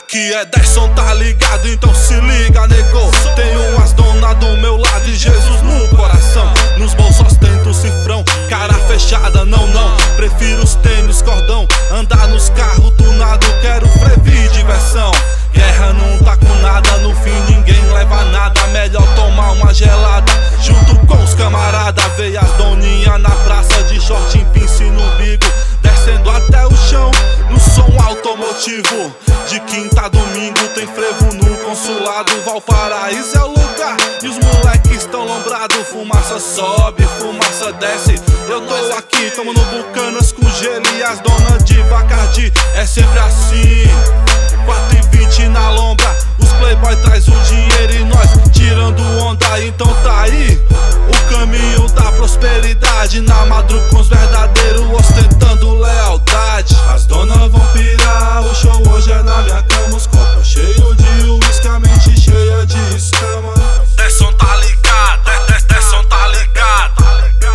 Aqui é Derson, tá ligado? Então se liga, nego. Tenho as donas do meu lado e Jesus no coração. Nos bolsos ostento cifrão, cara fechada, não, não. Prefiro os tênis, cordão, andar nos carros tunado. Quero frevo e diversão. Guerra não tá com nada, no fim ninguém leva nada. Melhor tomar uma gelada junto com os camarada. Veio as doninha na praça de short em pince no umbigo, descendo até o chão no som automotivo. De quinta a domingo tem frevo no consulado. Valparaíso é o lugar e os moleques estão lombrado. Fumaça sobe, fumaça desce. Eu tô aqui, tamo no Bucanas com gelo e as donas de Bacardi. É sempre assim, 4h20 na lombra. Os playboy traz o dinheiro e nós tirando onda. Então tá aí o caminho da prosperidade. Na madruga com os verdadeiros ostentando lealdade. As donas vão pirar, o show hoje é na minha cama. Os copos cheios de uísque, a mente cheia de escama. Derson tá ligado, Derson tá ligado.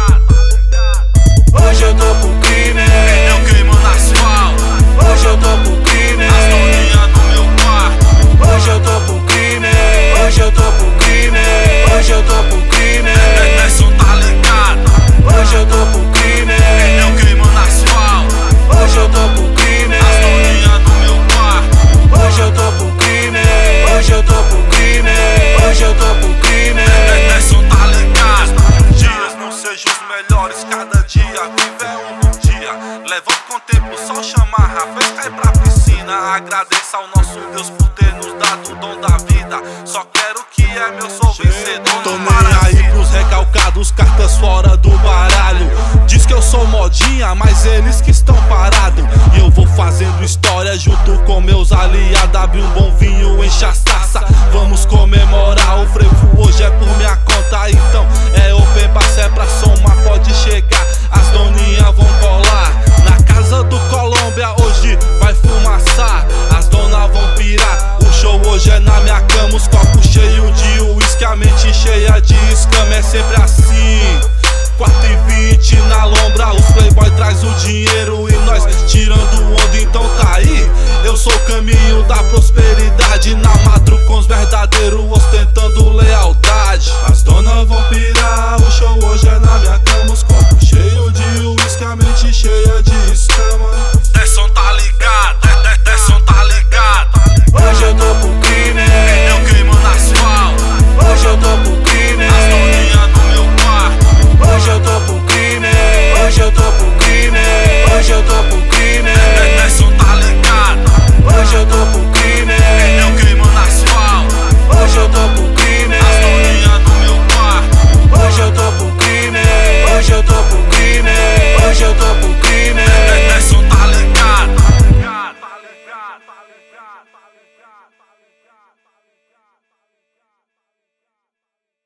Hoje eu tô pro crime, eu queimando asfalto. hoje eu tô pro crime, As doninhas no meu quarto. hoje eu tô pro crime, hoje eu tô pro crime, hoje eu tô pro crime, Derson tá ligado, hoje eu tô pro crime, eu queimando asfalto. hoje eu tô pro crime, As doninhas no meu quarto. hoje eu tô pro crime, hoje eu tô pro crime, hoje eu tô pro crime. Derson tá ligado. Dias não sejam os melhores, cada dia vive é um bom dia. Levanta com o tempo, só chamar a fez cair pra piscina. Agradeça ao nosso Deus por ter nos dado o dom da vida. Só quero que é meu, sou vencedor. Tô nem aí pros recalcados, cartas fora do baralho. Diz que eu sou modinha, mas eles que estão parados. E eu vou fazendo história junto com meus aliados. Abre um bom vinho, enche a taça, vamos comemorar. O frevo hoje é por minha conta, então é open bar, se é pra somar pode chegar. As doninhas vão colar na casa do Colômbia, hoje vai fumaçar. As donas vão pirar, o show hoje é na minha cama. Os copos cheios de uísque, a mente cheia de escama. É sempre assim, 4h20 na lombra. Os playboy traz o dinheiro e nós tirando onda. Então tá aí, eu sou o caminho da prosperidade. Na madruga com os verdadeiros ostentando